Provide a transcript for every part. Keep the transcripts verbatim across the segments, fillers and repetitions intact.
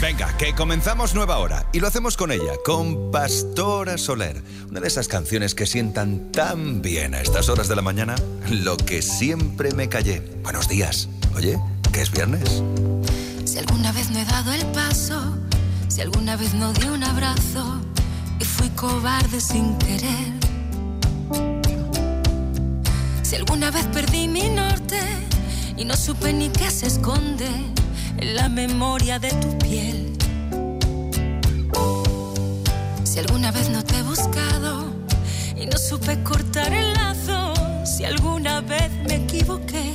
Venga, que comenzamos nueva hora y lo hacemos con ella, con Pastora Soler. Una de esas canciones que sientan tan bien a estas horas de la mañana. Lo que siempre me callé. Buenos días. Oye, ¿qué es viernes? Si alguna vez no he dado el paso, si alguna vez no di un abrazo y fui cobarde sin querer, si alguna vez perdí mi norte y no supe ni qué se esconde en la memoria de tu piel, si alguna vez no te he buscado y no supe cortar el lazo, si alguna vez me equivoqué,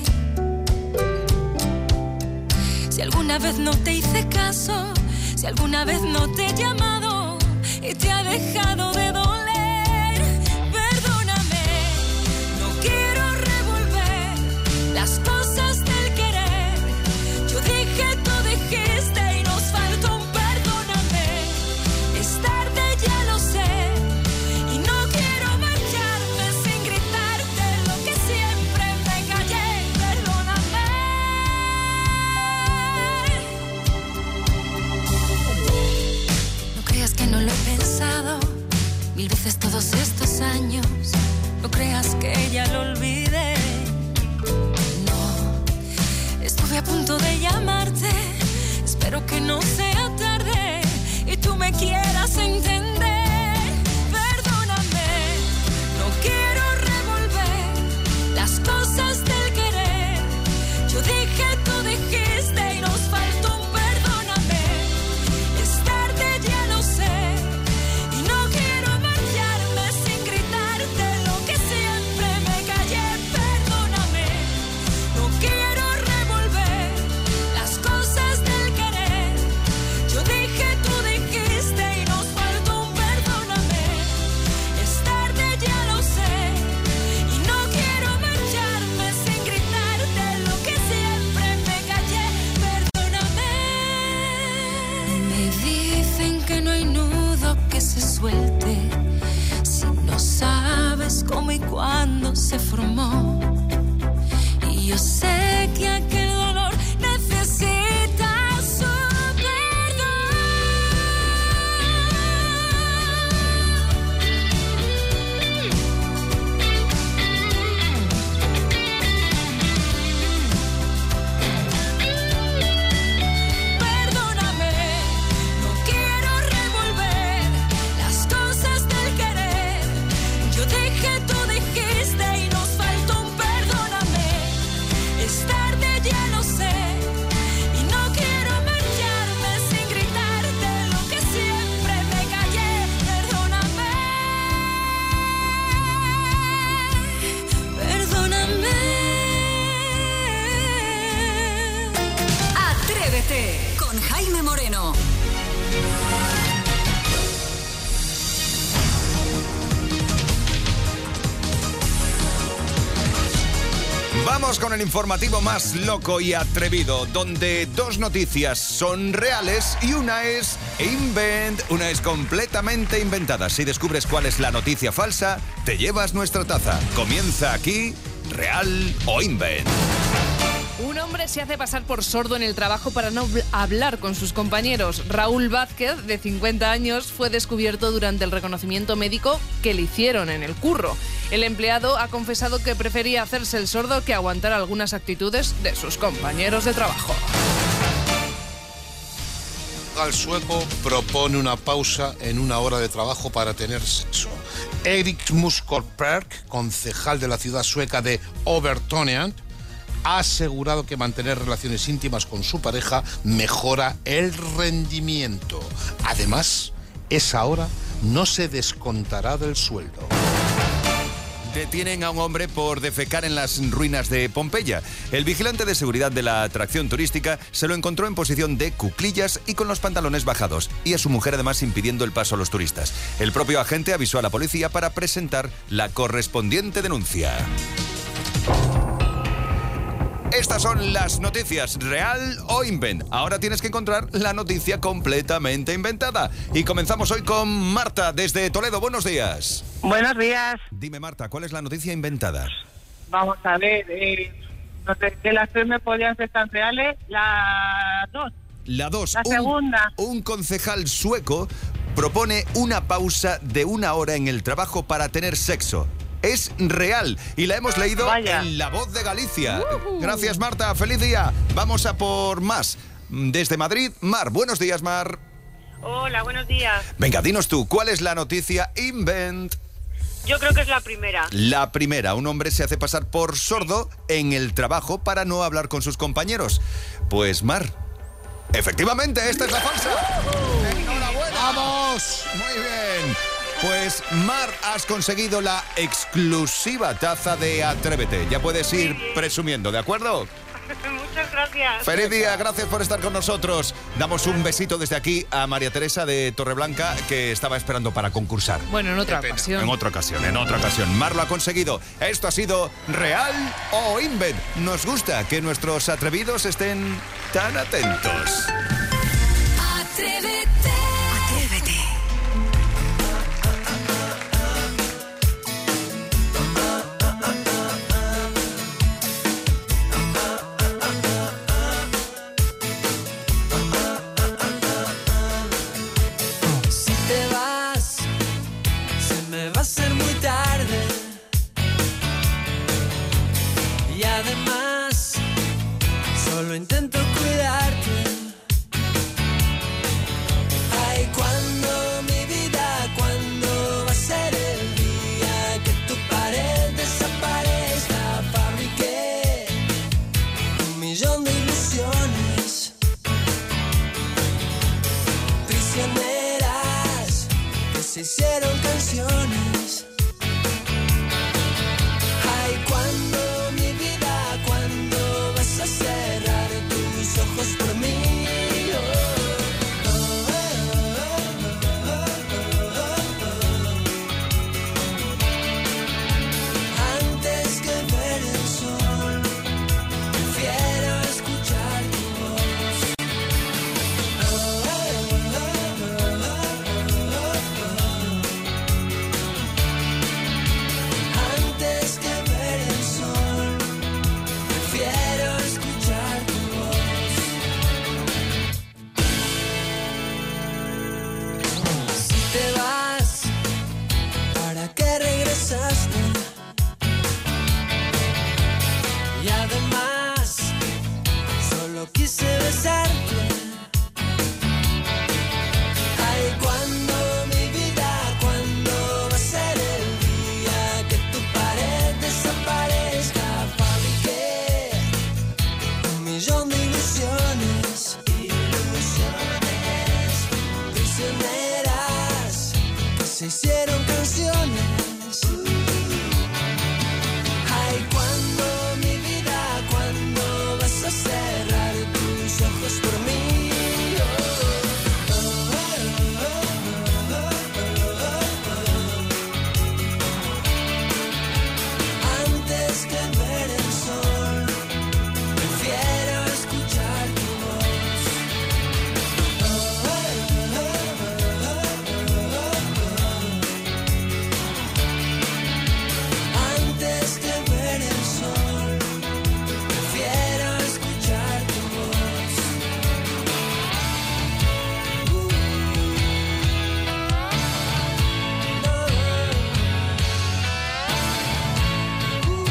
si alguna vez no te hice caso, si alguna vez no te he llamado y te ha dejado de doler, perdóname, no quiero revolver las cosas del querer. Yo dije, tú dijiste y nos faltó un perdóname. Es tarde, ya lo sé, y no quiero marcharme sin gritarte lo que siempre me callé, perdóname. No creas que no lo he pensado mil veces todos estos años, no creas que ya lo olvidé. Estuve a punto de llamarte, espero que no sea tarde y tú me quieras entender. Perdóname, no quiero revolver las cosas del querer. Yo dije, tú dijiste y nos faltó un perdóname. Es tarde, ya lo sé, y no quiero marcharme sin gritarte lo que siempre me callé. Perdóname, no quiero suelte, si no sabes cómo y cuándo se formó. Y yo sé que aquel dolor necesita su con Jaime Moreno. Vamos con el informativo más loco y atrevido, donde dos noticias son reales y una es invent, una es completamente inventada. Si descubres cuál es la noticia falsa, te llevas nuestra taza. Comienza aquí, Real o Invent. Un hombre se hace pasar por sordo en el trabajo para no hablar con sus compañeros. Raúl Vázquez, de cincuenta años, fue descubierto durante el reconocimiento médico que le hicieron en el curro. El empleado ha confesado que prefería hacerse el sordo que aguantar algunas actitudes de sus compañeros de trabajo. El sueco propone una pausa en una hora de trabajo para tener sexo. Erik Muskolperk, concejal de la ciudad sueca de Övertorneå, ha asegurado que mantener relaciones íntimas con su pareja mejora el rendimiento. Además, esa hora no se descontará del sueldo. Detienen a un hombre por defecar en las ruinas de Pompeya. El vigilante de seguridad de la atracción turística se lo encontró en posición de cuclillas y con los pantalones bajados, y a su mujer además impidiendo el paso a los turistas. El propio agente avisó a la policía para presentar la correspondiente denuncia. Estas son las noticias real o invent. Ahora tienes que encontrar la noticia completamente inventada. Y comenzamos hoy con Marta desde Toledo. Buenos días. Buenos días. Dime, Marta, ¿cuál es la noticia inventada? Vamos a ver, eh, no sé, que las tres me podrían ser tan reales. Las dos. La dos. La segunda. Un, un concejal sueco propone una pausa de una hora en el trabajo para tener sexo. Es real y la hemos leído Vaya. en La Voz de Galicia. Uh-huh. Gracias, Marta. Feliz día. Vamos a por más. Desde Madrid, Mar. Buenos días, Mar. Hola, buenos días. Venga, dinos tú, ¿cuál es la noticia Invent? Yo creo que es la primera. La primera. Un hombre se hace pasar por sordo en el trabajo para no hablar con sus compañeros. Pues, Mar, efectivamente, esta es la falsa. Uh-huh. ¡Enhorabuena! ¡Vamos! Muy bien. Pues, Mar, has conseguido la exclusiva taza de Atrévete. Ya puedes ir sí. presumiendo, ¿de acuerdo? Muchas gracias. Feliz día, gracias por estar con nosotros. Damos un besito desde aquí a María Teresa de Torreblanca, que estaba esperando para concursar. Bueno, en otra ocasión. En otra ocasión, en otra ocasión. Mar lo ha conseguido. Esto ha sido Real o Invent. Nos gusta que nuestros atrevidos estén tan atentos. Atrévete. Atrévete. Va a ser muy tarde y además solo intento cuidarte. Ay, cuando mi vida, cuando va a ser el día que tu pared desaparezca. Fabriqué un millón de ilusiones prisioneras que se hicieron canciones. Ay, cuando mi vida, cuando vas a cerrar tus ojos por mí. Oh, oh, oh, oh, oh, oh. Antes que ver el sol, prefiero escuchar tu voz. Oh, oh, oh, oh, oh, oh, oh. Antes que ver el sol, prefiero escuchar tu voz. Si te vas, ¿para qué regresaste? Y además, solo quise besarte. Ay, cuando mi vida, cuando va a ser el día que tu pared desaparezca. Fabriqué un millón de ilusiones, ilusiones prisioneras que se hicieron canciones. Ay, cuando mi vida, cuando vas a cerrar tus ojos por mí. Oh, oh, oh, oh, oh, oh, oh. Antes que ver el sol, prefiero escuchar tu voz. Oh, oh, oh, oh, oh, oh. Antes que ver el sol, prefiero escuchar tu voz. Uh, no. Uh,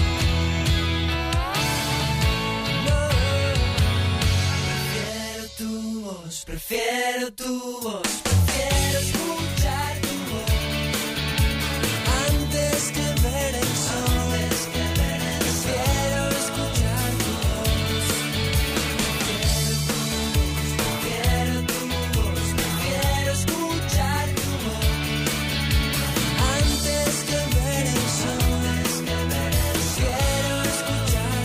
no. Prefiero tu voz, prefiero tu voz, prefiero escuchar tu voz. Antes que ver el sol, prefiero escuchar tu voz. Prefiero tu voz, prefiero escuchar tu voz. Antes que ver el sol, prefiero escuchar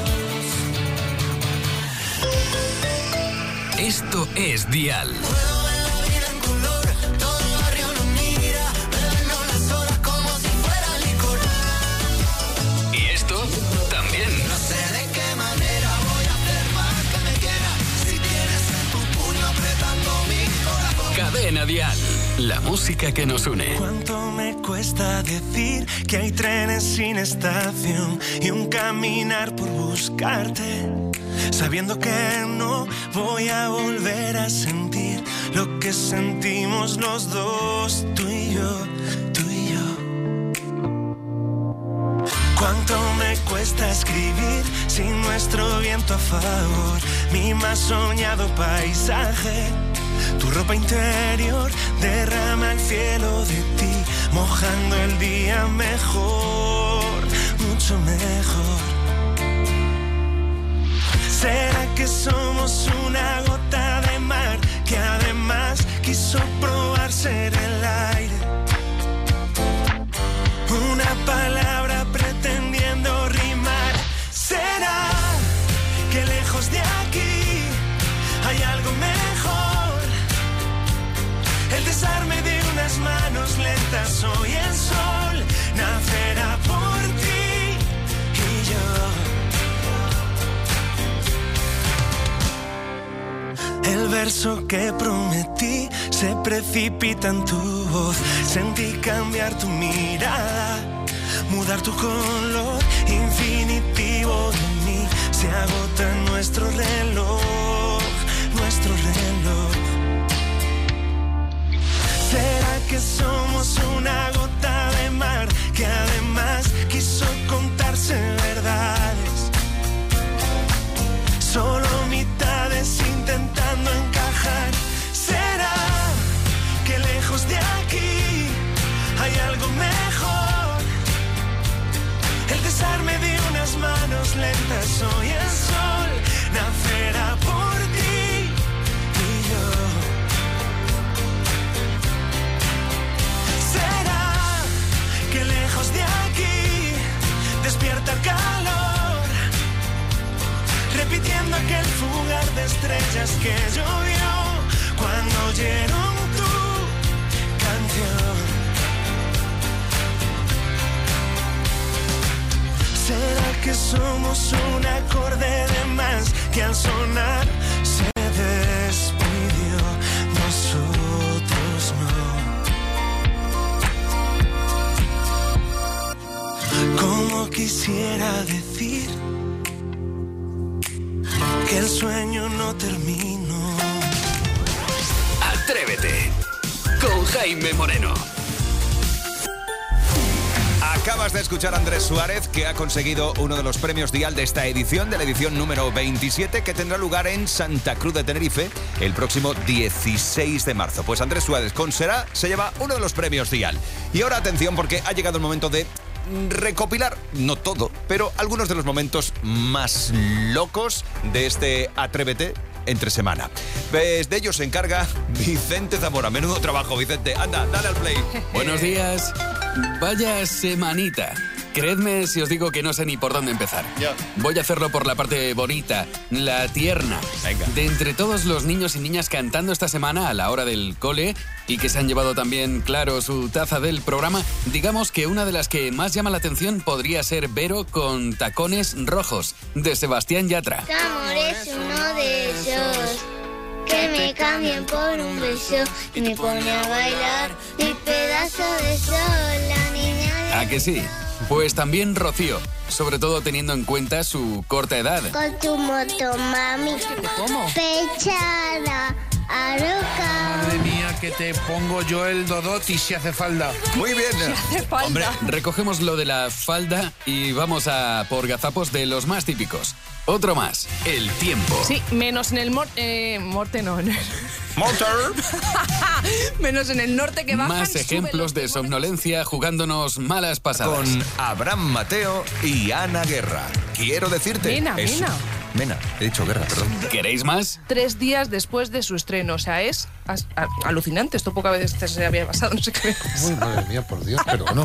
tu voz. Esto es Dial. Y esto también. No sé de qué manera voy a hacer para que me quieras si tienes en tu puño apretando mi corazón. Cadena Dial. La música que nos une. ¿Cuánto me cuesta decir que hay trenes sin estación y un caminar por buscarte? sabiendo que no voy a volver a sentir lo que sentimos los dos, tú y yo, tú y yo. Cuánto me cuesta escribir sin nuestro viento a favor, mi más soñado paisaje. Tu ropa interior derrama el cielo de ti, mojando el día mejor, mucho mejor. ¿Será que somos una gota de mar que además quiso probar ser el aire? Una palabra pretendiendo rimar. ¿Será que lejos de aquí hay algo mejor? El desarme de unas manos lentas, hoy el sol nacerá por ti y yo. El verso que prometí se precipita en tu voz. Sentí cambiar tu mirada, mudar tu color infinitivo de mí. Se agota nuestro reloj, nuestro reloj. ¿Será que somos una gota de mar que además quiso contarse verdades? Solo mitades intentando encajar. ¿Será que lejos de aquí hay algo mejor? El desarme de unas manos lentas, hoy el sol nacerá por ti y yo. ¿Será que lejos de aquí despierta el calor, repitiendo aquel fugar de estrellas que llovió cuando oyeron tu canción? ¿Será que somos un acorde de más que al sonar se despidió? Nosotros no. Como quisiera decir que el sueño no terminó. Atrévete con Jaime Moreno. Acabas de escuchar a Andrés Suárez, que ha conseguido uno de los premios Dial de esta edición, de la edición número veintisiete, que tendrá lugar en Santa Cruz de Tenerife el próximo dieciséis de marzo. Pues Andrés Suárez con Será se lleva uno de los premios Dial. Y ahora atención, porque ha llegado el momento de recopilar, no todo, pero algunos de los momentos más locos de este Atrévete entre semana. Pues de ellos se encarga Vicente Zamora. Menudo trabajo, Vicente. Anda, dale al play. Buenos días. Vaya semanita. Creedme si os digo que no sé ni por dónde empezar. Ya. Voy a hacerlo por la parte bonita, la tierna. Venga. De entre todos los niños y niñas cantando esta semana a la hora del cole y que se han llevado también, claro, su taza del programa, digamos que una de las que más llama la atención podría ser Vero con Tacones Rojos, de Sebastián Yatra. Amor es uno de esos que me cambian por un beso y me pone a bailar mi pedazo de sol, la niña. ¿A que sí? Pues también Rocío, sobre todo teniendo en cuenta su corta edad. Con tu moto, mami. ¿Cómo? Pechada, aroca. Madre mía, que te pongo yo el Dodoti si hace falta. Muy bien. hace falta. Hombre, Recogemos lo de la falda y vamos a por gazapos de los más típicos. Otro más, el tiempo. Sí, menos en el mor eh, morte no. Motor. Menos en el norte que bajan. Más ejemplos de somnolencia jugándonos malas pasadas. Con Abraham Mateo y Ana Guerra. Quiero decirte... Mena, es- Mena. Mena, he dicho Guerra, perdón. ¿Queréis más? Tres días después de su estreno. O sea, es as- a- alucinante. Esto pocas veces se había pasado. No sé qué me pasa. Uy, madre mía, por Dios, pero no.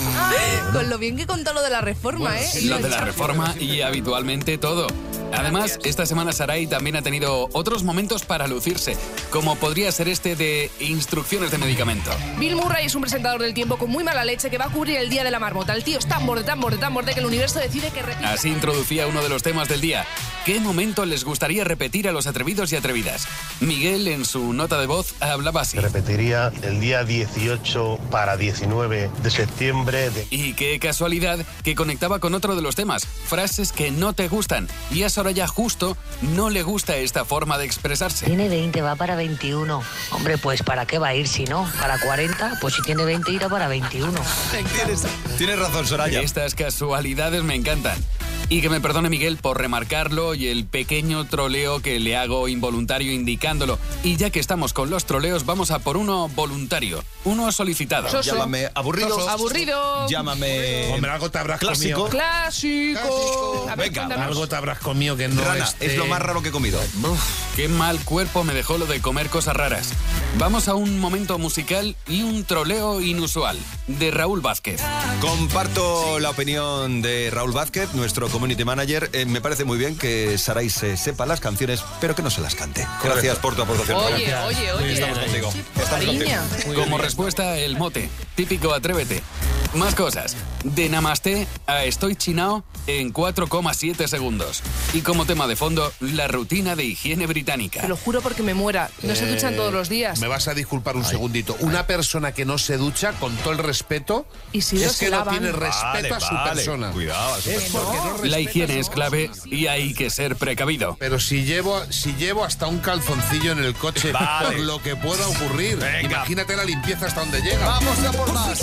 Con lo bien que contó lo de la reforma, ¿eh? Lo de la reforma y habitualmente todo. Además, esta semana Sarai también ha tenido otros momentos para lucirse, como podría ser este de instrucciones de medicamento. Bill Murray es un presentador del tiempo con muy mala leche que va a cubrir el día de la marmota. El tío es tan borde, tan borde, tan borde que el universo decide que repita. Así introducía uno de los temas del día. ¿qué momento les gustaría repetir a los atrevidos y atrevidas? Miguel, en su nota de voz, hablaba así. Repetiría el día dieciocho para diecinueve de septiembre. De... Y qué casualidad que conectaba con otro de los temas, frases que no te gustan. Y a Soraya justo no le gusta esta forma de expresarse. Tiene veinte, va para veintiuno. Hombre, pues ¿para qué va a ir si no? ¿Para cuarenta? Pues si tiene veinte irá para veintiuno. Tienes, tienes razón, Soraya. Estas casualidades me encantan. Y que me perdone Miguel por remarcarlo y el pequeño troleo que le hago involuntario indicándolo. Y ya que estamos con los troleos, vamos a por uno voluntario, uno solicitado. Soso. Llámame aburrido. Soso. Aburrido. Llámame... Hombre, algo te habrás clásico. comido. Clásico. Clásico. A ver, Venga, cuéntanos. Algo te habrás comido que no Rana, esté... es lo más raro que he comido. Uf, qué mal cuerpo me dejó lo de comer cosas raras. Vamos a un momento musical y un troleo inusual, de Raúl Vázquez. Comparto la opinión de Raúl Vázquez, nuestro community manager. Eh, me parece muy bien que Saray se sepa las canciones, pero que no se las cante. Gracias por tu aportación. Oye, Raúl. oye, oye. Estamos contigo. Estamos Cariña. contigo. Como respuesta, el mote, típico atrévete. Más cosas, de Namasté a Estoy Chinao en cuatro coma siete segundos. Y como tema de fondo, la rutina de higiene británica. Te lo juro porque me muera. No se duchan todos los días. Me vas a disculpar un segundito. Una persona que no se ducha, con todo el respeto, Y si no es se que no lavan. tiene respeto Vale, a su vale. persona. Cuidado, a su Es persona. porque no La respeta higiene su- es clave y hay que ser precavido. Pero si llevo, si llevo hasta un calzoncillo en el coche, Vale. por lo que pueda ocurrir, Venga. imagínate la limpieza hasta donde llega. Vamos a por más.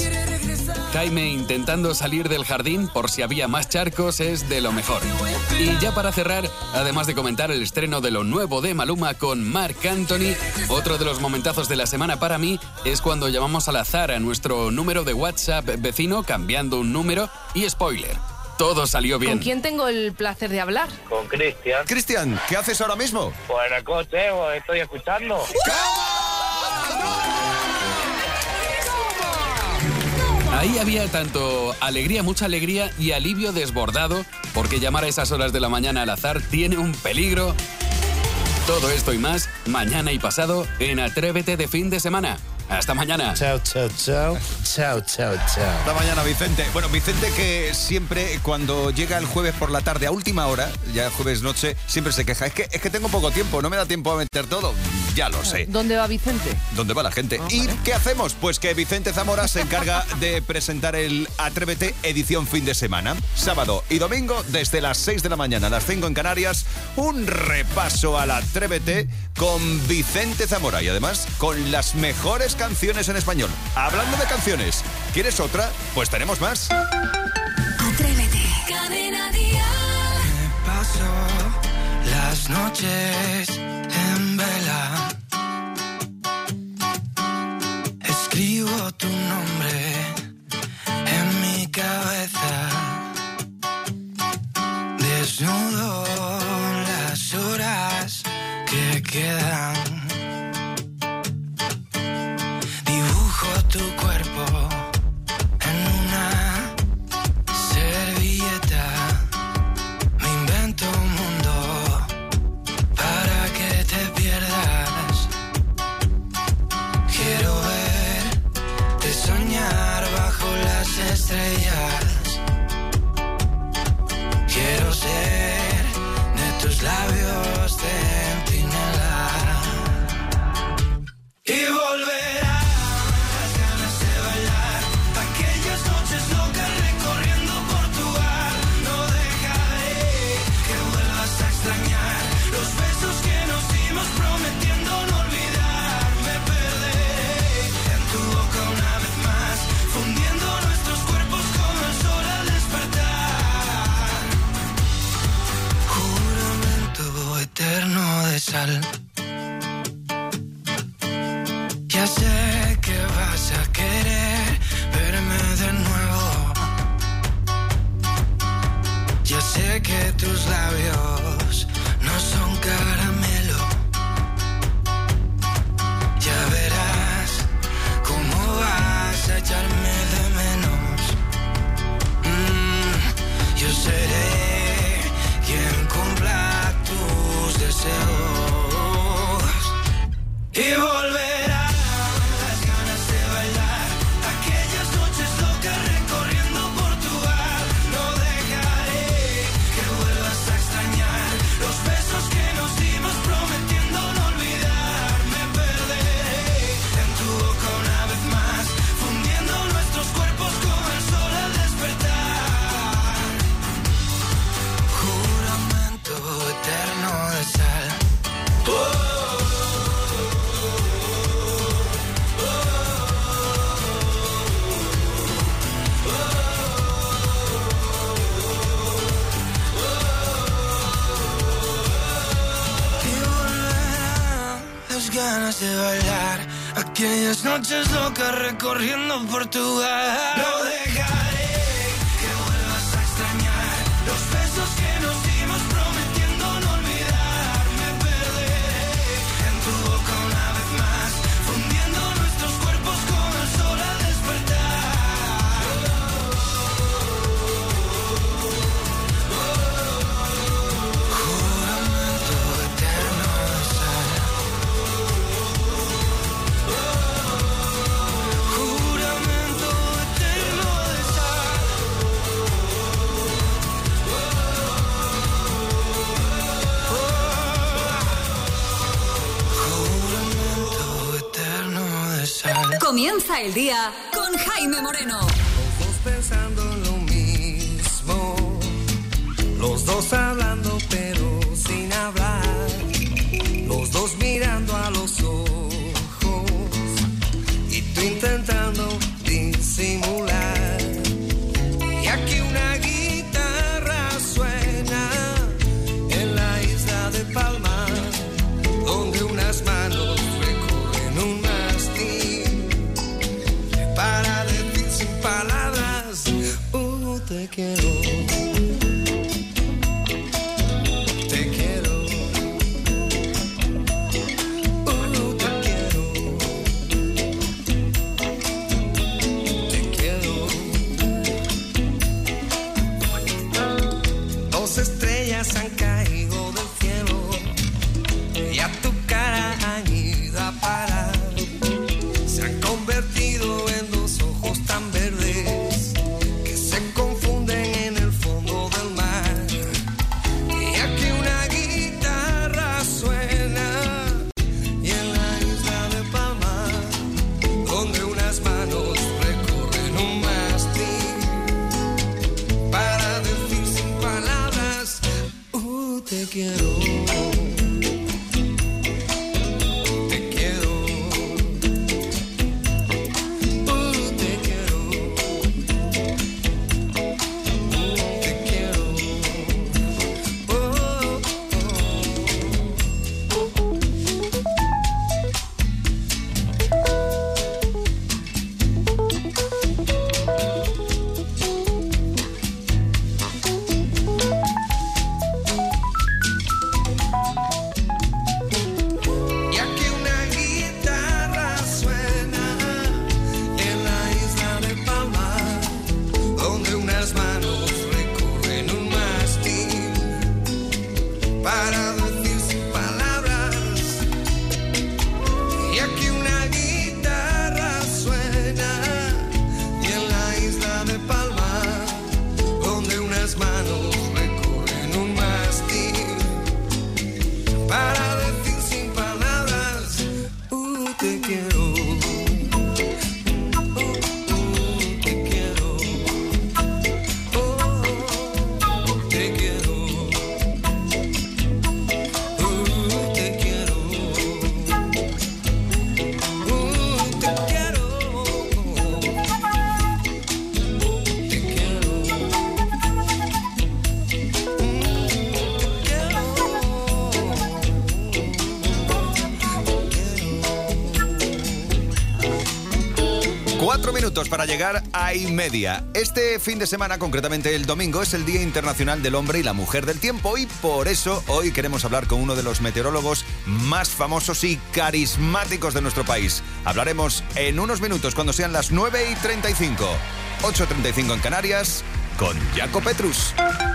Jaime intentando salir del jardín por si había más charcos es de lo mejor. Y ya para cerrar, además de comentar el estreno de lo nuevo de Maluma con Marc Anthony, otro de los momentazos de la semana para mí es cuando llamamos al azar a nuestro número de WhatsApp vecino cambiando un número y spoiler, todo salió bien. ¿Con quién tengo el placer de hablar? Con Cristian. Cristian, ¿qué haces ahora mismo? Pues en el coche, os estoy escuchando. Ahí había tanto alegría, mucha alegría y alivio desbordado, porque llamar a esas horas de la mañana al azar tiene un peligro. Todo esto y más, mañana y pasado, en Atrévete de fin de semana. Hasta mañana. Chao, chao, chao. Chao, chao, chao. Hasta mañana, Vicente. Bueno, Vicente que siempre cuando llega el jueves por la tarde a última hora, ya jueves noche, siempre se queja. Es que, es que tengo poco tiempo, no me da tiempo a meter todo. Ya lo sé. ¿Dónde va Vicente? ¿Dónde va la gente? Ah, ¿Y vale. qué hacemos? Pues que Vicente Zamora se encarga de presentar el Atrévete edición fin de semana. Sábado y domingo, desde las seis de la mañana a las cinco en Canarias, un repaso al Atrévete con Vicente Zamora y además con las mejores canciones en español. Hablando de canciones, ¿quieres otra? Pues tenemos más. Atrévete. Cadena Dial. Me paso las noches en vela. Escribo tu nombre en mi cabeza. Desnudo las horas que quedan. Dibujo tu cuerpo en una servilleta. Me invento un mundo para que te pierdas. Quiero verte soñar bajo las estrellas. Quiero ser de tus labios centinela. Y volverá las ganas de bailar. Aquellas noches locas recorriendo Portugal. No dejaré que vuelvas a extrañar los besos que nos dimos prometiendo no olvidar. Me perderé en tu boca una vez más, fundiendo nuestros cuerpos como el sol al despertar. Juramento eterno de sal. Ya sé que vas a querer verme de nuevo. Ya sé que tus labios no son caramelo. Ya verás cómo vas a echarme de menos. Mm, yo seré quien cumpla tus deseos. Y volverá las ganas de bailar aquellas noches locas recorriendo Portugal. No dejaré que vuelvas a extrañar los besos que nos dimos prometiendo no olvidar. Me perderé en tu boca una vez más, fundiendo nuestros cuerpos con el sol al despertar. Juramento eterno de sal. Juramento eterno de sal. Juramento eterno de sal. Comienza el día con Jaime Moreno. Los dos pensando en lo mismo, los dos hablando pero sin hablar, los dos mirando a los ojos y tú intentando disimular. Y aquí una guitarra suena en la isla de Palma, donde unas manos recorren un mástil para decir sin palabras, uh, te quiero, te quiero, uh, te quiero, te quiero. Dos estrellas han caído del cielo y a tu cara han ido a parar. Se han convertido en dos ojos tan verdes que se confunden en el fondo del mar. Y aquí una guitarra suena y en la isla de Palma, donde unas manos recorren un mástil para decir sin palabras, uh, te quiero. Te quiero, uh, te quiero, uh, te quiero, oh, y aquí una guitarra suena en la isla de Palma, donde unas manos recorren un mástil para decir sin palabras. Y aquí una guitarra suena y en la isla de Palma, donde unas manos recorren un mástil para decir sin palabras, uh, te quiero, uh, uh, te quiero, oh, te quiero, uh, te quiero, uh, te quiero, te quiero, Cuatro minutos para llegar a y media. Este fin de semana, concretamente el domingo, es el Día Internacional del Hombre y la Mujer del Tiempo y por eso hoy queremos hablar con uno de los meteorólogos más famosos y carismáticos de nuestro país. Hablaremos en unos minutos cuando sean las nueve y treinta y cinco, ocho y treinta y cinco en Canarias, con Jaco Petrus.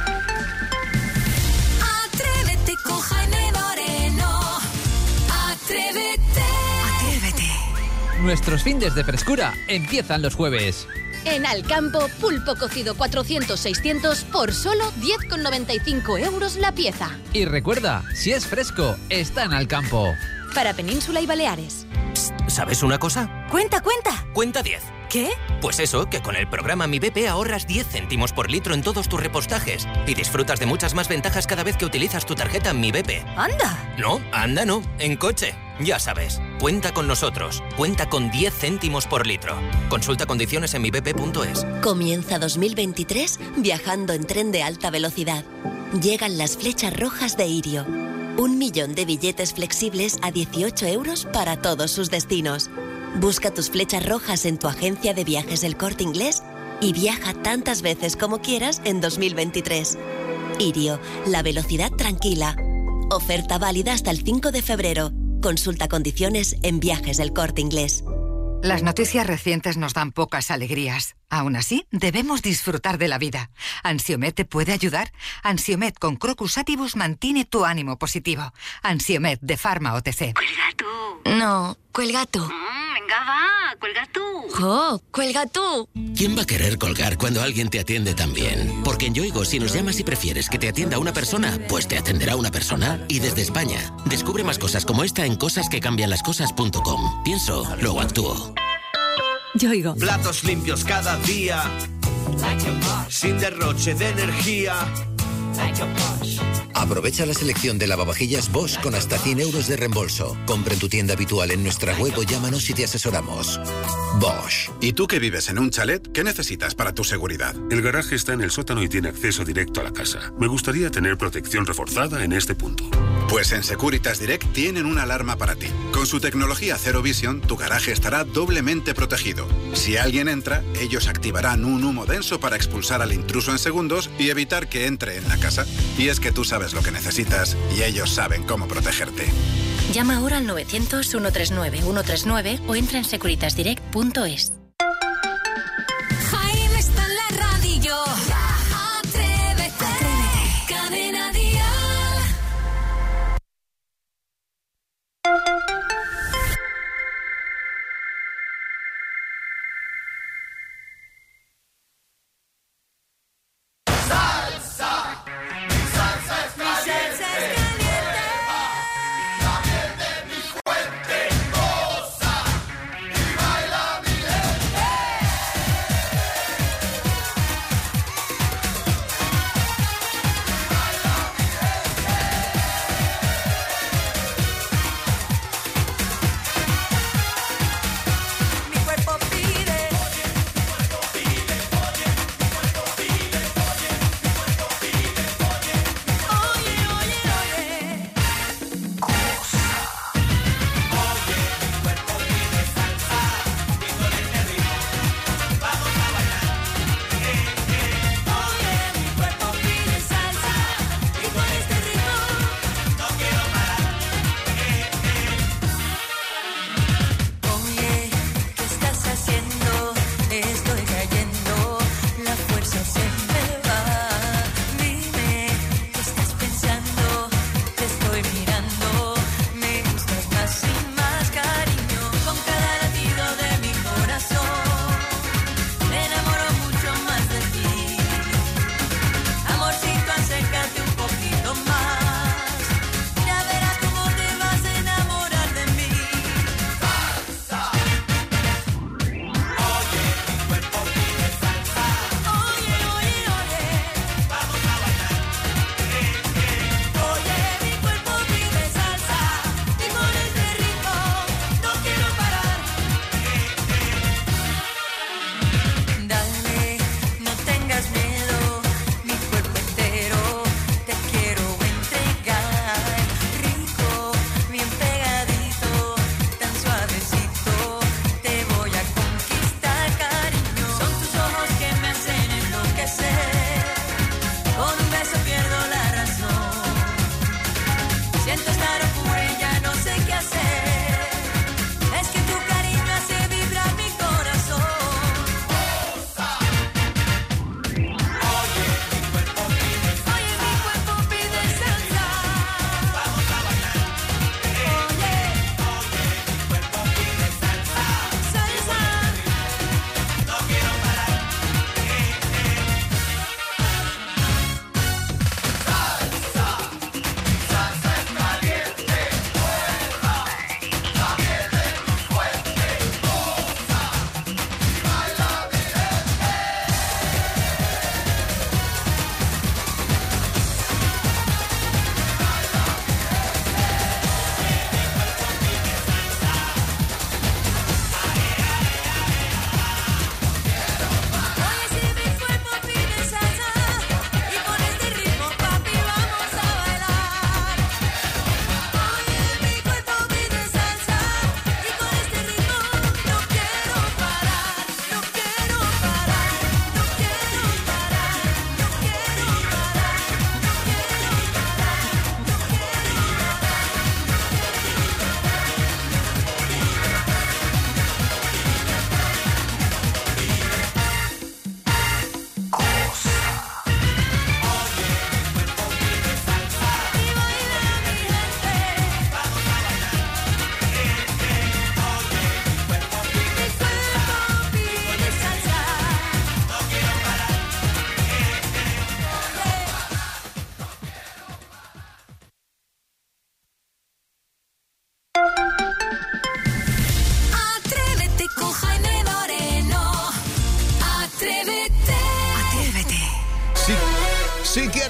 Atrévete con Jaime Moreno. Atrévete. Atrévete. Nuestros findes de frescura empiezan los jueves. En Alcampo, pulpo cocido cuatrocientos seiscientos por solo diez con noventa y cinco euros la pieza. Y recuerda, si es fresco, está en Alcampo. Para Península y Baleares. ¿Sabes una cosa? Cuenta, cuenta. Cuenta diez. ¿Qué? Pues eso, que con el programa Mi B P ahorras diez céntimos por litro en todos tus repostajes y disfrutas de muchas más ventajas cada vez que utilizas tu tarjeta Mi B P. ¡Anda! No, anda no, en coche. Ya sabes, cuenta con nosotros. Cuenta con diez céntimos por litro. Consulta condiciones en mi b p punto es. Comienza dos mil veintitrés viajando en tren de alta velocidad. Llegan las flechas rojas de Irio. Un millón de billetes flexibles a dieciocho euros para todos sus destinos. Busca tus flechas rojas en tu agencia de viajes El Corte Inglés y viaja tantas veces como quieras en dos mil veintitrés. Irio, la velocidad tranquila. Oferta válida hasta el cinco de febrero. Consulta condiciones en Viajes El Corte Inglés. Las noticias recientes nos dan pocas alegrías. Aún así, debemos disfrutar de la vida. ¿Ansiomet te puede ayudar? Ansiomet con Crocus Atibus mantiene tu ánimo positivo. Ansiomet de Pharma O T C. Cuelga tú. No, cuelga tú. Mm, venga, va, cuelga tú. ¡Jo! ¡Cuelga tú! ¿Quién va a querer colgar cuando alguien te atiende tan bien? Porque en Yoigo, si nos llamas y prefieres que te atienda una persona, pues te atenderá una persona. Y desde España, descubre más cosas como esta en cosas que cambian las cosas punto com. Pienso, luego actúo. Yoigo. Platos limpios cada día, sin derroche de energía. Aprovecha la selección de lavavajillas Bosch con hasta cien euros de reembolso. Compra en tu tienda habitual en nuestra web o llámanos y te asesoramos. Bosch. ¿Y tú que vives en un chalet? ¿Qué necesitas para tu seguridad? El garaje está en el sótano y tiene acceso directo a la casa. Me gustaría tener protección reforzada en este punto. Pues en Securitas Direct tienen una alarma para ti. Con su tecnología Zero Vision, tu garaje estará doblemente protegido. Si alguien entra, ellos activarán un humo denso para expulsar al intruso en segundos y evitar que entre en la casa. Y es que tú sabes lo que necesitas y ellos saben cómo protegerte. Llama ahora al novecientos, ciento treinta y nueve, ciento treinta y nueve o entra en securitas direct punto es. Jaime está en la radio. Atrévete. Atrévete. Cadena Dial.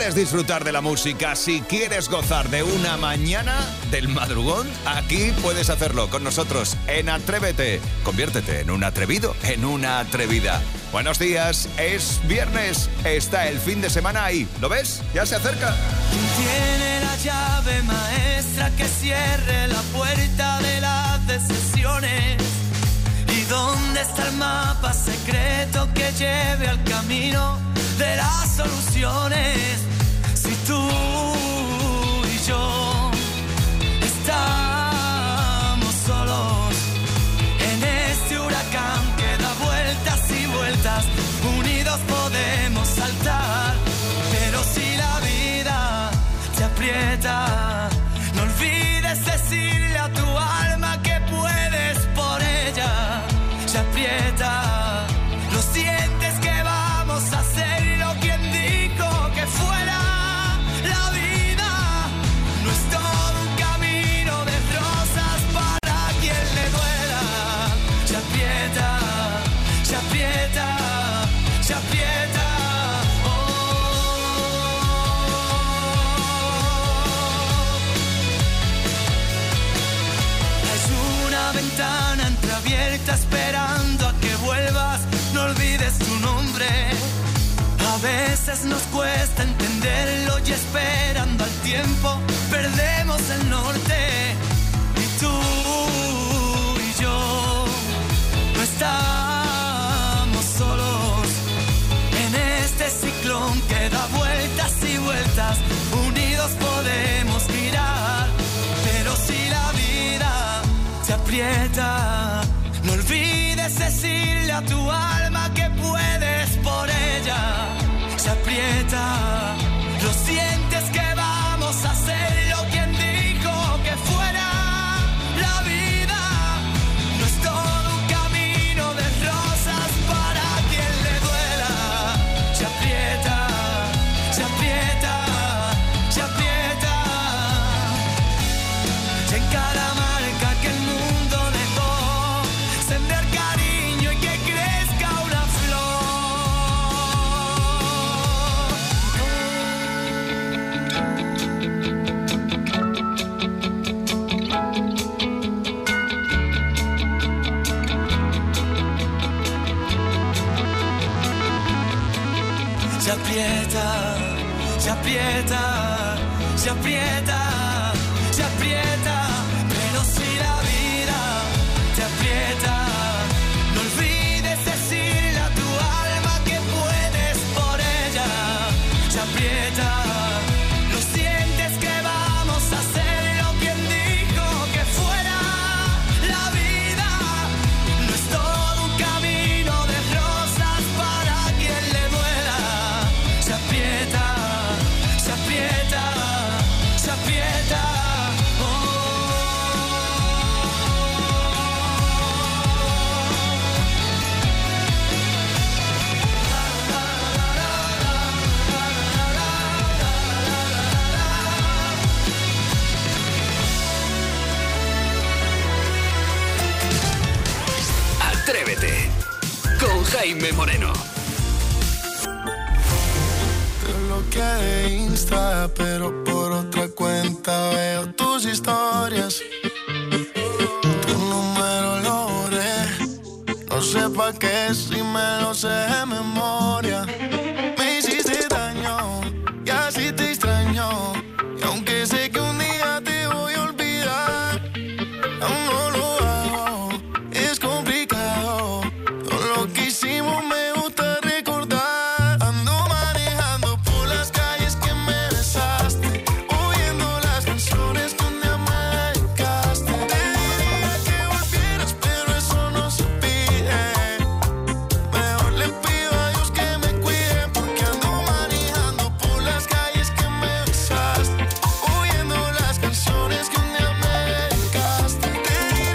quieres disfrutar de la música, si quieres gozar de una mañana del madrugón, aquí puedes hacerlo con nosotros en Atrévete. Conviértete en un atrevido, en una atrevida. Buenos días, es viernes, está el fin de semana ahí. ¿Lo ves? Ya se acerca. Tiene la llave maestra que cierre la puerta de las decisiones. ¿Y dónde está el mapa secreto que lleve al camino de las soluciones? Si tú y yo estamos solos en este huracán que da vueltas y vueltas, unidos podemos saltar. Pero si la vida te aprieta, no olvides decirle a tu alma que puedes por ella. Se aprieta, lo sientes que vamos a hacerlo. ¿Quién dijo que fuera la vida? No es todo un camino de rosas para quien le duela. Se aprieta, se aprieta, se aprieta. Ventana entreabierta esperando a que vuelvas, no olvides tu nombre. A veces nos cuesta entenderlo y esperando al tiempo perdemos el norte. Y tú y yo no estamos solos en este ciclón que da vueltas y vueltas, unidos podemos girar. Pero si la vida te aprieta, no olvides decirle a tu alma que puedes por ella. Se aprieta, lo sientes que vamos a hacerlo. ¿Quién dijo que fuera la vida? No es todo un camino de rosas para quien le duela. Se aprieta, se aprieta, se aprieta. Y en cada marca que el mundo dejó, sembrar cariño y que crezca una flor. Se aprieta, se aprieta, se aprieta, se aprieta. Pero si la vida te aprieta, no olvides decirle a tu alma que puedes por ella. Se aprieta, lo sientes que vamos a hacerlo. ¿Quién dijo que fuera la vida? No es todo un camino de rosas para quien le duela. Se aprieta, se aprieta, se aprieta. Atrévete con Jaime Moreno. Te bloqueé de Insta, pero por otra cuenta veo tus historias. Tu número lo borré, no sé pa' qué si me lo sé de memoria. Me hiciste daño y así te extraño. Y aunque sé que un día te voy a olvidar, aún no lo hago, es complicado. Todo lo que hicimos me gusta recordar. Ando manejando por las calles que me besaste, oyendo las canciones que un día me dedicaste. Te diría que volvieras, pero eso no se pide. Mejor le pido a Dios que me cuide, porque ando manejando por las calles que me besaste, oyendo las canciones que un día me dedicaste. Te diría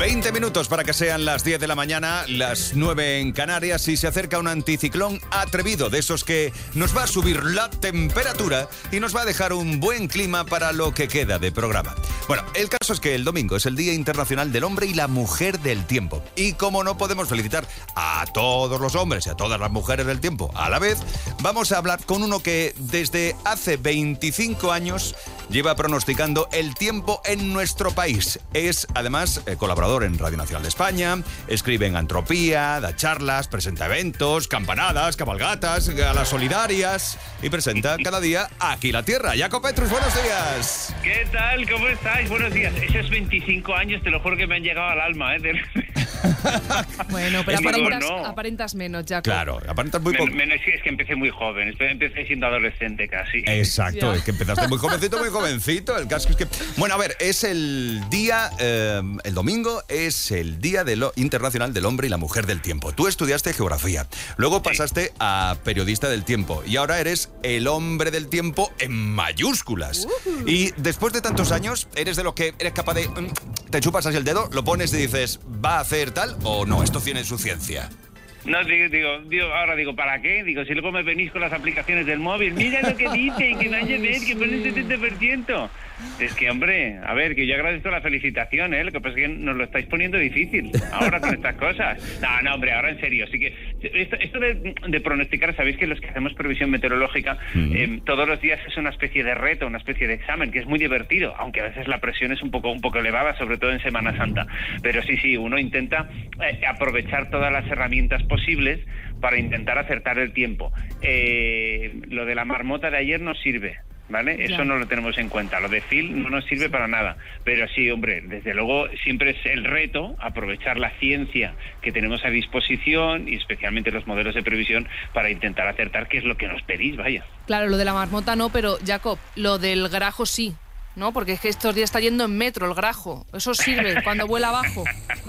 veinte minutos para que sean las diez de la mañana, las nueve en Canarias, y se acerca un anticiclón atrevido, de esos que nos va a subir la temperatura y nos va a dejar un buen clima para lo que queda de programa. Bueno, el caso es que el domingo es el Día Internacional del Hombre y la Mujer del Tiempo. Y como no podemos felicitar a todos los hombres y a todas las mujeres del tiempo a la vez, vamos a hablar con uno que desde hace veinticinco años lleva pronosticando el tiempo en nuestro país. Es, además, eh, colaborador en Radio Nacional de España, escribe en Antropía, da charlas, presenta eventos, campanadas, cabalgatas, galas solidarias y presenta cada día Aquí la Tierra. Jaco Petrus, buenos días. ¿Qué tal? ¿Cómo estáis? Buenos días. Esos veinticinco años, te lo juro que me han llegado al alma, ¿eh? Bueno, pero Es que aparentas, no. aparentas menos, Jaco. Claro, aparentas muy poco. Men- menos, es que empecé muy joven, empecé siendo adolescente casi. Exacto, Ya. es que empezaste muy jovencito, muy jovencito. El caso es que... Bueno, a ver, es el día, eh, el domingo es el Día de lo Internacional del Hombre y la Mujer del Tiempo. Tú estudiaste geografía, luego pasaste a periodista del tiempo y ahora eres el hombre del tiempo en mayúsculas. Uh-huh. Y después de tantos años, ¿eres de los que eres capaz de... te chupas así el dedo, lo pones y dices, ¿va a hacer tal o no? Esto tiene su ciencia. No, digo, digo, digo, ahora digo, ¿para qué? Digo, si luego me venís con las aplicaciones del móvil, mira lo que dice, que vaya a ver, que pone un setenta por ciento. Es que, hombre, a ver, que yo agradezco la felicitación, ¿eh? Lo que pasa es que nos lo estáis poniendo difícil ahora con estas cosas. No, no, hombre, ahora en serio, sí que... Esto, esto de, de pronosticar, sabéis que los que hacemos previsión meteorológica, mm. eh, todos los días es una especie de reto, una especie de examen, que es muy divertido, aunque a veces la presión es un poco, un poco elevada, sobre todo en Semana Santa. Pero sí, sí, uno intenta eh, aprovechar todas las herramientas posibles para intentar acertar el tiempo. Eh, lo de la marmota de ayer no sirve, ¿vale? Eso Ya. no lo tenemos en cuenta. Lo de Phil no nos sirve para nada. Pero sí, hombre, desde luego siempre es el reto aprovechar la ciencia que tenemos a disposición y especialmente los modelos de previsión para intentar acertar qué es lo que nos pedís, vaya. Claro, lo de la marmota no, pero, Jacob, lo del grajo sí, ¿no? Porque es que estos días está yendo en metro el grajo. Eso sirve cuando vuela abajo.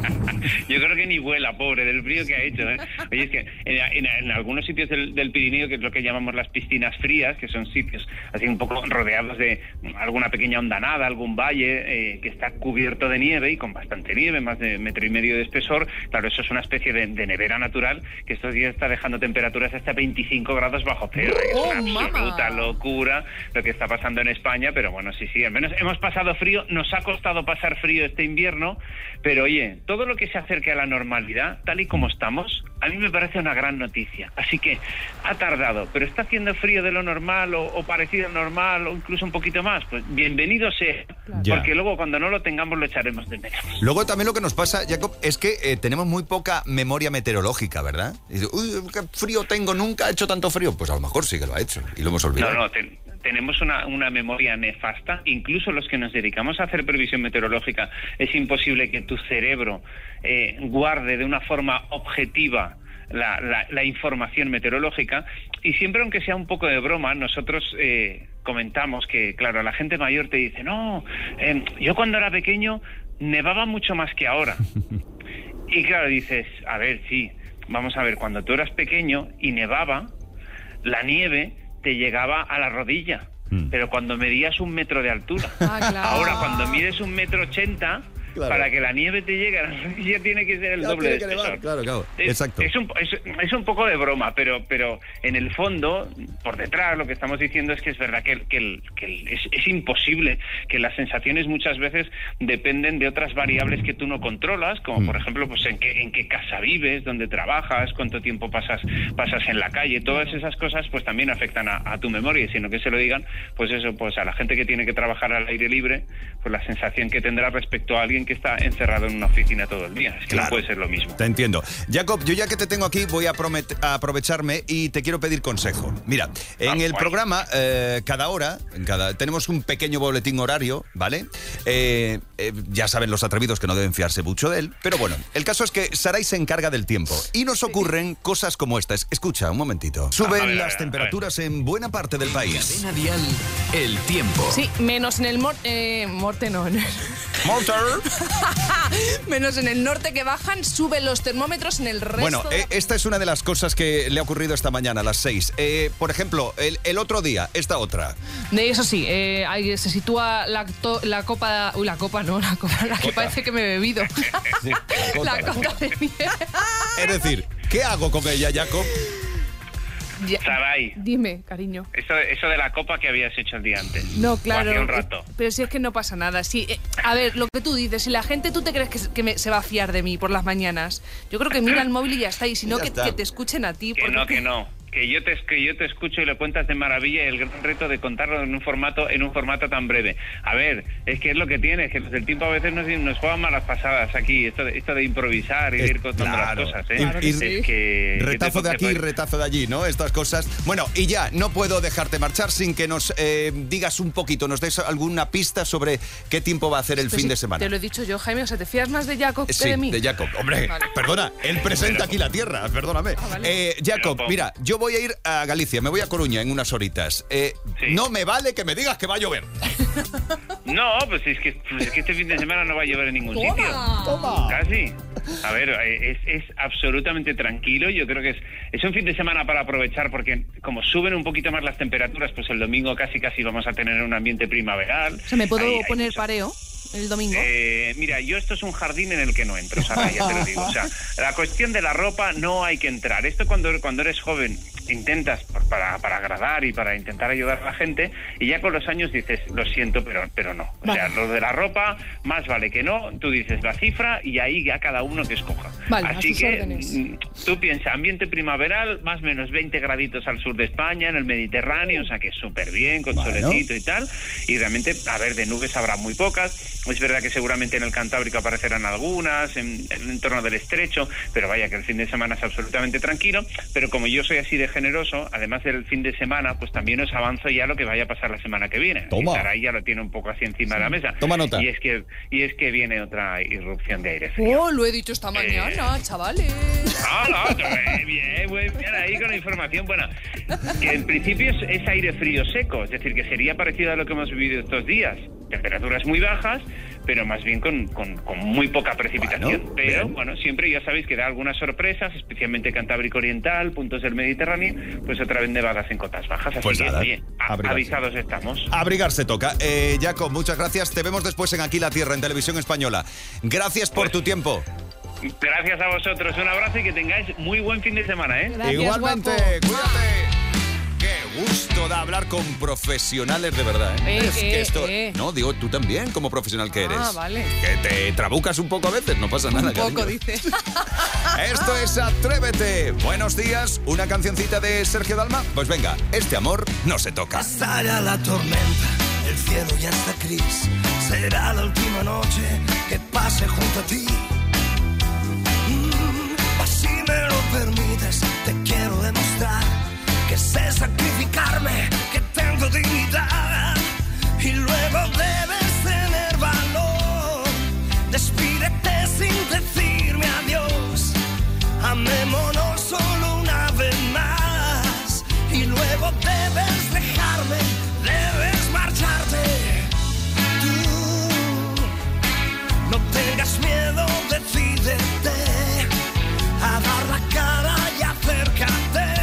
Yo creo que ni vuela, pobre, del frío que ha hecho, ¿eh? Oye, es que en, en, en algunos sitios del, del Pirineo, que es lo que llamamos las piscinas frías, que son sitios así un poco rodeados de alguna pequeña hondanada, algún valle eh, que está cubierto de nieve y con bastante nieve, más de metro y medio de espesor, claro, eso es una especie de, de nevera natural que estos días está dejando temperaturas hasta veinticinco grados bajo cero. ¿eh? Es una ¡Oh, absoluta mamá! locura lo que está pasando en España, pero bueno, sí, sí, al menos hemos pasado frío, nos ha costado pasar frío este invierno, pero oye, todo lo que se acerque a la normalidad, tal y como estamos, a mí me parece una gran noticia. Así que ha tardado, pero está haciendo frío de lo normal o, o parecido al normal o incluso un poquito más, pues bienvenido sea, Ya. porque luego cuando no lo tengamos lo echaremos de menos. Luego también lo que nos pasa, Jacob, es que eh, tenemos muy poca memoria meteorológica, ¿verdad? Y dice, uy, qué frío tengo, nunca ha hecho tanto frío. Pues a lo mejor sí que lo ha hecho y lo hemos olvidado. No, no, ten- tenemos una, una memoria nefasta. Incluso los que nos dedicamos a hacer previsión meteorológica, es imposible que tu cerebro eh, guarde de una forma objetiva la, la, la información meteorológica. Y siempre, aunque sea un poco de broma, nosotros eh, comentamos que, claro, la gente mayor te dice, no, eh, yo cuando era pequeño nevaba mucho más que ahora. Y claro, dices, a ver, sí, vamos a ver, cuando tú eras pequeño y nevaba, la nieve te llegaba a la rodilla, mm. pero cuando medías un metro de altura. Ah, claro. Ahora, cuando mides un metro ochenta, Claro. para que la nieve te llegue a la rodilla tiene que ser el Ya doble de tiene que nevar, espesor. claro, claro. Es, Exacto. es un, es, es un poco de broma, pero pero en el fondo, por detrás, lo que estamos diciendo es que es verdad que, el, que, el, que el, es, es imposible, que las sensaciones muchas veces dependen de otras variables que tú no controlas, como mm. por ejemplo, pues en qué, en qué casa vives, dónde trabajas, cuánto tiempo pasas pasas en la calle. Todas esas cosas pues también afectan a, a tu memoria, y sino que se lo digan, pues eso, pues a la gente que tiene que trabajar al aire libre, pues la sensación que tendrá respecto a alguien que está encerrado en una oficina todo el día. Es que Claro. no puede ser lo mismo. Te entiendo. Jacob, yo ya que te tengo aquí voy a, promet- a aprovecharme y te quiero pedir consejo. Mira, en Ah, el guay. programa, eh, cada hora, en cada, tenemos un pequeño boletín horario, ¿vale? Eh, eh, ya saben los atrevidos que no deben fiarse mucho de él, pero bueno, el caso es que Saray se encarga del tiempo y nos ocurren cosas como estas. Escucha, un momentito. Suben a ver, a ver, las a ver. temperaturas en buena parte del país. Cadena Dial, el tiempo. Sí, menos en el mor- eh, morte, no. Motor. Menos en el norte que bajan, suben los termómetros en el resto. Bueno, de... eh, esta es una de las cosas que le ha ocurrido esta mañana a las seis. Eh, por ejemplo, el, el otro día, esta otra. De eso sí, eh, ahí se sitúa la, to, la copa... Uy, la copa no, la copa, la que parece que me he bebido. Sí, la copa de miel. Es decir, ¿qué hago con ella, Jacob? Ya. Saray. Dime, cariño. Eso, eso de la copa que habías hecho el día antes. No, claro. O hace un rato. Pero si es que no pasa nada. Sí, eh, a ver, lo que tú dices, si la gente, ¿tú te crees que, que me, se va a fiar de mí por las mañanas? Yo creo que mira el móvil y ya está. Y si no, que, que te escuchen a ti. Que no, que no. Que yo, te, que yo te escucho y lo cuentas de maravilla y el gran reto de contarlo en un formato en un formato tan breve. A ver, es que es lo que tiene, es que el tiempo a veces nos, nos juegan malas pasadas aquí, esto de, esto de improvisar y de ir contando claro. las cosas. ¿eh? Claro que sí. Es que, retazo de aquí, retazo de allí, ¿no? Estas cosas. Bueno, y ya, no puedo dejarte marchar sin que nos eh, digas un poquito, nos des alguna pista sobre qué tiempo va a hacer el Pues fin sí, de semana. Te lo he dicho yo, Jaime, o sea, ¿te fías más de Jacob Sí, que de mí? de Jacob. Hombre, Vale. perdona, él presenta Pero- aquí la tierra, perdóname. Ah, vale. Eh, Jacob, mira, yo voy a ir a Galicia, me voy a Coruña en unas horitas. Eh, No me vale que me digas que va a llover. No, pues es que, pues es que este fin de semana no va a llover en ningún Toma, sitio. toma. Casi. A ver, eh, es, es absolutamente tranquilo. Yo creo que es, es un fin de semana para aprovechar porque como suben un poquito más las temperaturas, pues el domingo casi casi vamos a tener un ambiente primaveral. O sea, ¿me puedo Hay- hay poner mucho- pareo el domingo? Eh, mira, yo esto es un jardín en el que no entro, Sara, ya te lo digo. O sea, la cuestión de la ropa no hay que entrar. Esto cuando, cuando eres joven intentas por- para, para agradar y para intentar ayudar a la gente y ya con los años dices, lo siento, pero, pero no. O sea, lo de la ropa, más vale que no. Tú dices la cifra y ahí ya cada uno que escoja. Vale, a Así sus que órdenes. mm, tú piensas, ambiente primaveral, más o menos veinte graditos al sur de España, en el Mediterráneo, o sea que súper bien, con Bueno. solecito y tal. Y realmente, a ver, de nubes habrá muy pocas. Es verdad que seguramente en el Cantábrico aparecerán algunas, en, en el entorno del Estrecho, pero vaya que el fin de semana es absolutamente tranquilo. Pero como yo soy así de generoso, además del fin de semana, pues también os avanzo ya lo que vaya a pasar la semana que viene. Toma. Y Saray ya lo tiene un poco así encima de la mesa. Toma nota. Y es que, y es que viene otra irrupción de aire frío. Oh, lo he dicho esta mañana, chavales. Ah, no, bien, bien, muy bien, ahí con la información buena. Que en principio es, es aire frío seco, es decir, que sería parecido a lo que hemos vivido estos días. Temperaturas muy bajas, pero más bien con, con, con muy poca precipitación. Bueno, pero, bien. bueno, siempre ya sabéis que da algunas sorpresas, especialmente Cantábrico Oriental, puntos del Mediterráneo, pues otra vez nevadas en cotas bajas. Así Pues que, nada, oye, a- abrigarse. avisados estamos. Abrigarse toca. Eh, Jacob, muchas gracias. Te vemos después en Aquí la Tierra, en Televisión Española. Gracias por tu tiempo. Gracias a vosotros, un abrazo y que tengáis muy buen fin de semana, ¿eh? Gracias, Igualmente, guapo. cuídate. Qué gusto da hablar con profesionales de verdad, ¿eh? Eh, es eh, que esto... eh. No, digo, tú también, como profesional que eres. Ah, vale. Que te trabucas un poco a veces, no pasa nada, Un poco, cariño. dice. Esto es Atrévete. Buenos días, una cancioncita de Sergio Dalma. Pues venga, este amor no se toca. Pasará la tormenta, el cielo ya está gris. Será la última noche que pase junto a ti. Mm, así me lo permites, te quiero demostrar que sé sacrificarme, que tengo dignidad. Y luego debes tener valor. Despídete sin decirme adiós. Amémonos solo una vez más. Y luego debes dejarme, debes marcharte. Tú no tengas miedo, decídete a dar la cara y acércate.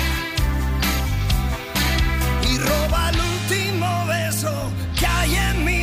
Y roba el último beso que hay en mi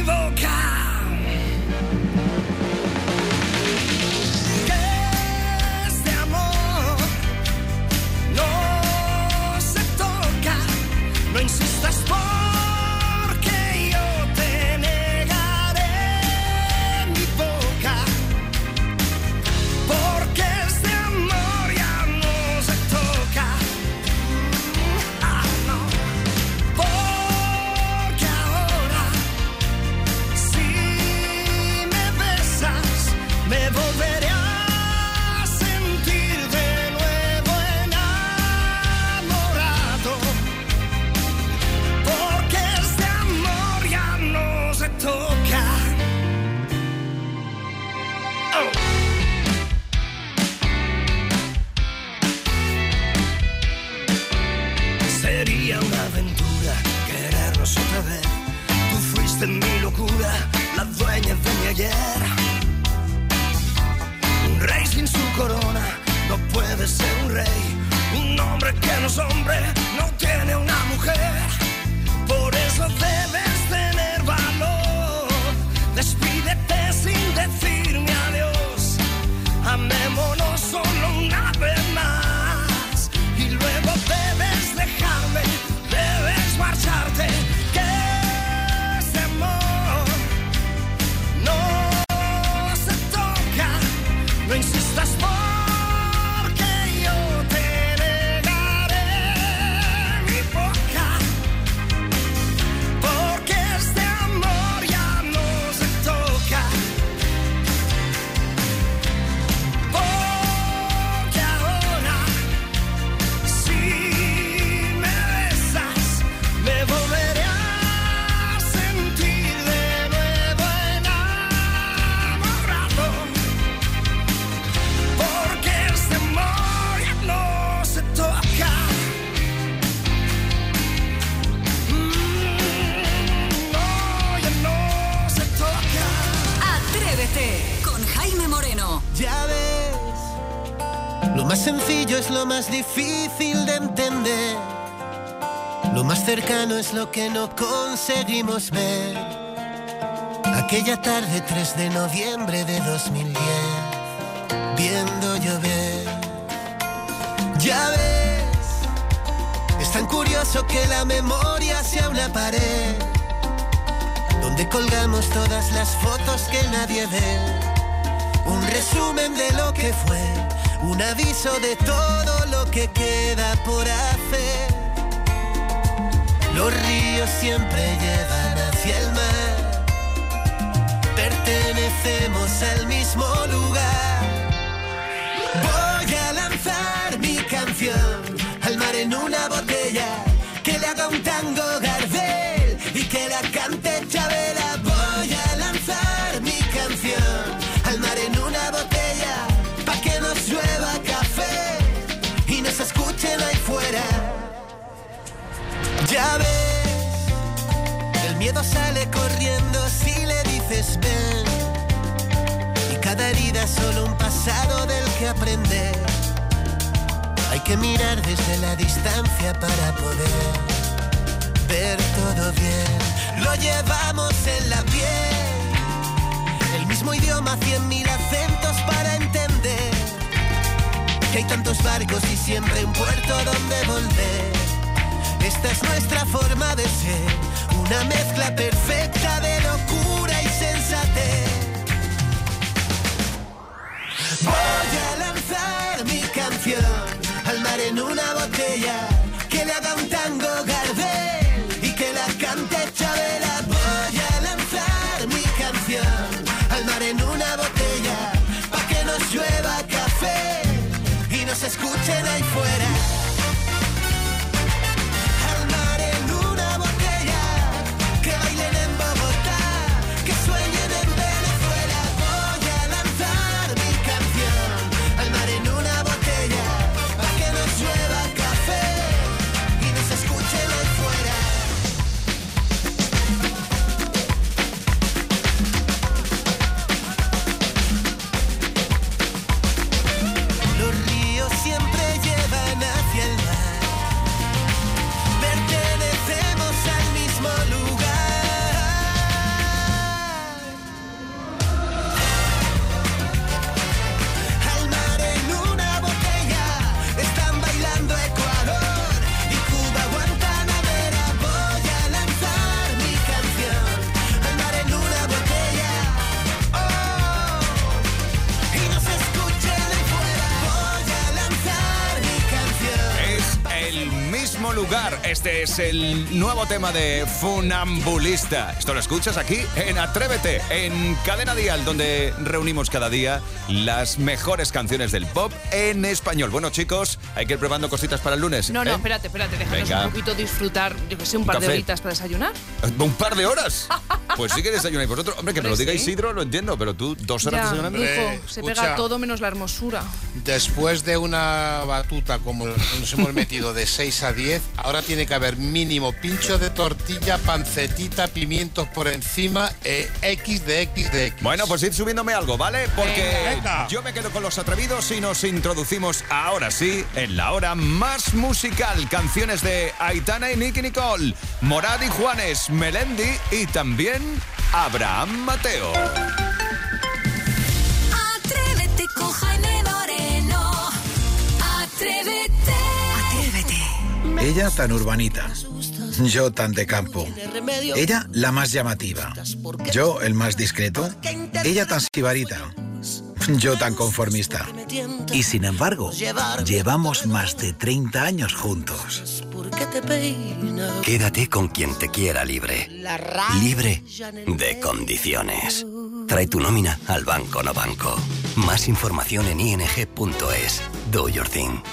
Jaime Moreno. Ya ves, lo más sencillo es lo más difícil de entender. Lo más cercano es lo que no conseguimos ver. Aquella tarde tres de noviembre de dos mil diez, viendo llover. Ya ves, es tan curioso que la memoria sea una pared donde colgamos todas las fotos que nadie ve. Un resumen de lo que fue, un aviso de todo lo que queda por hacer. Los ríos siempre llevan hacia el mar, pertenecemos al mismo lugar. Voy a lanzar mi canción al mar en una botella, que le haga un tango Gardel y que la cante Chabela. Voy a lanzar mi canción al mar en una botella, pa' que nos llueva café y nos escuchen ahí fuera. Ya ves, el miedo sale corriendo si le dices ven, y cada herida es solo un pasado del que aprender. Hay que mirar desde la distancia para poder ver todo bien. Lo llevamos en la piel, el mismo idioma, cien mil acentos para entender que hay tantos barcos y siempre un puerto donde volver. Esta es nuestra forma de ser, una mezcla perfecta de locura y sensatez. Voy a lanzar mi canción al mar en una botella, que le haga un tango Gardel y que la cante Chabela. Voy a lanzar mi canción al mar en una botella, pa' que nos llueva café y nos escuchen ahí fuera. Este es el nuevo tema de Funambulista. Esto lo escuchas aquí en Atrévete, en Cadena Dial, donde reunimos cada día las mejores canciones del pop en español. Bueno, chicos, hay que ir preparando cositas para el lunes. No, no, ¿eh? espérate, espérate, déjanos Venga. un poquito disfrutar, yo que sé, un par Café. de horitas para desayunar. ¿Un par de horas? Pues sí que desayunáis vosotros. Hombre, que me lo Hombre, diga sí. Isidro, lo entiendo, pero tú dos horas Ya, desayunando. hijo, se pega escucha. todo menos la hermosura. Después de una batuta como nos hemos metido de seis a diez, ahora tiene que haber mínimo pincho de tortilla, pancetita, pimientos por encima, eh, X de X de X. Bueno, pues id subiéndome algo, ¿vale? Porque Venga. yo me quedo con los atrevidos y nos introducimos ahora sí en la hora más musical. Canciones de Aitana y Nicky Nicole, Morad y Juanes, Melendi y también Abraham Mateo. Atrévete con Jaime Moreno. Atrévete. Atrévete. Ella tan urbanita, yo tan de campo. Ella la más llamativa, yo el más discreto. Ella tan sibarita, yo tan conformista. Y sin embargo, llevamos más de treinta años juntos. Quédate con quien te quiera libre. Libre de condiciones. Trae tu nómina al Banco No Banco. Más información en i n g punto es. Do your thing.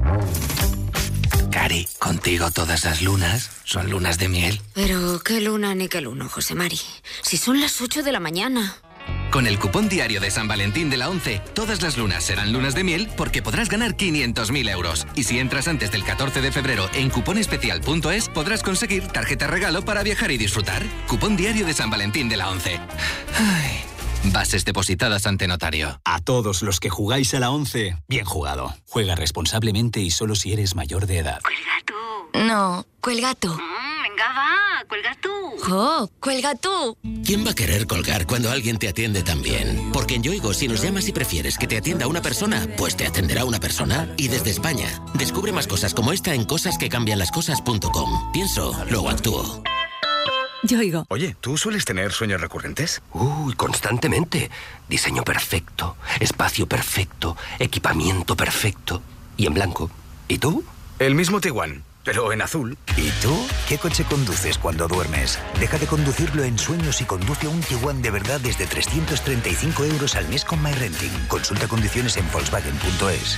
Cari, contigo todas las lunas son lunas de miel. Pero qué luna ni qué luno, José Mari. Si son las ocho de la mañana. Con el cupón diario de San Valentín de la ONCE, todas las lunas serán lunas de miel porque podrás ganar quinientos mil euros. Y si entras antes del catorce de febrero en cuponespecial punto es, podrás conseguir tarjeta regalo para viajar y disfrutar. Cupón diario de San Valentín de la ONCE. Ay, Bases depositadas ante notario. A todos los que jugáis a la once, bien jugado. Juega responsablemente y solo si eres mayor de edad. Cuelga tú. No, cuelga tú. Mm, venga, va, cuelga tú. ¡Jo! ¡Cuelga tú! ¿Quién va a querer colgar cuando alguien te atiende tan bien? Porque en Yoigo, si nos llamas y prefieres que te atienda una persona, pues te atenderá una persona. Y desde España, descubre más cosas como esta en cosas que cambian las cosas punto com. Pienso, luego actúo. Yoigo. Oye, ¿tú sueles tener sueños recurrentes? Uy, constantemente. Diseño perfecto, espacio perfecto, equipamiento perfecto y en blanco. ¿Y tú? El mismo Tiguan, pero en azul. ¿Y tú? ¿Qué coche conduces cuando duermes? Deja de conducirlo en sueños y conduce un Tiguan de verdad desde trescientos treinta y cinco euros al mes con MyRenting. Consulta condiciones en Volkswagen punto es.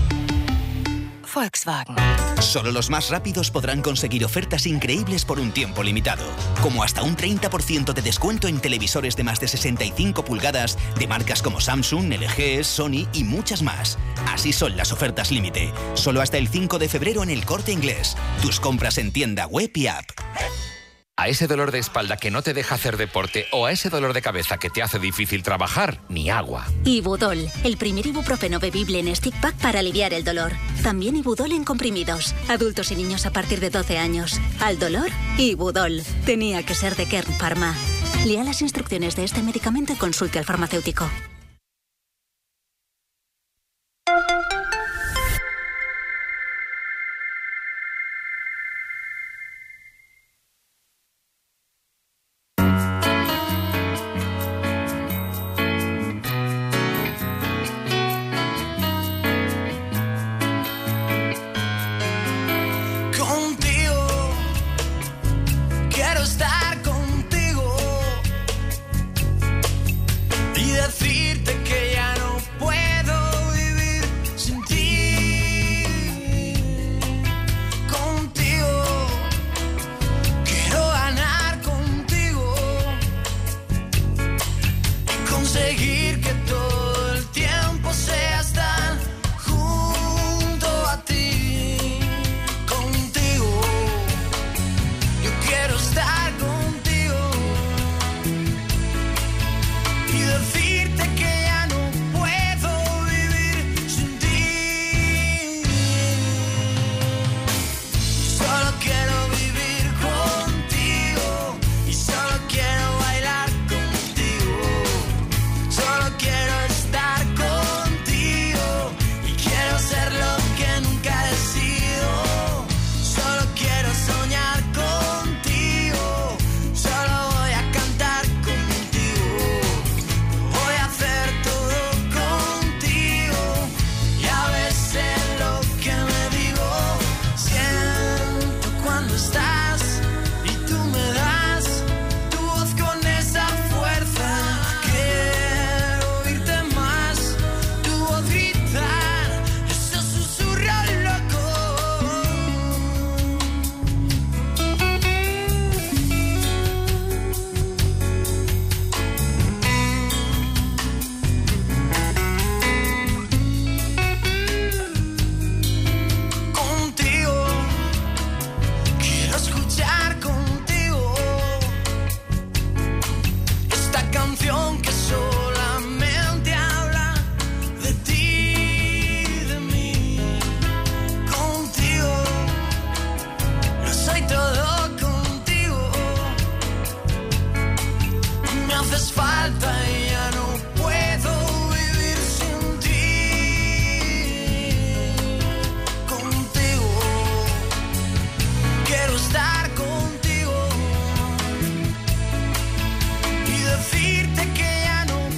Volkswagen. Solo los más rápidos podrán conseguir ofertas increíbles por un tiempo limitado, como hasta un treinta por ciento de descuento en televisores de más de sesenta y cinco pulgadas de marcas como Samsung, L G, Sony y muchas más. Así son las ofertas límite. Solo hasta el cinco de febrero en El Corte Inglés. Tus compras en tienda web y app. A ese dolor de espalda que no te deja hacer deporte o a ese dolor de cabeza que te hace difícil trabajar, ni agua. Ibudol, el primer ibuprofeno bebible en stick pack para aliviar el dolor. También Ibudol en comprimidos. Adultos y niños a partir de doce años. Al dolor, Ibudol. Tenía que ser de Kern Pharma. Lea las instrucciones de este medicamento y consulte al farmacéutico. Seguir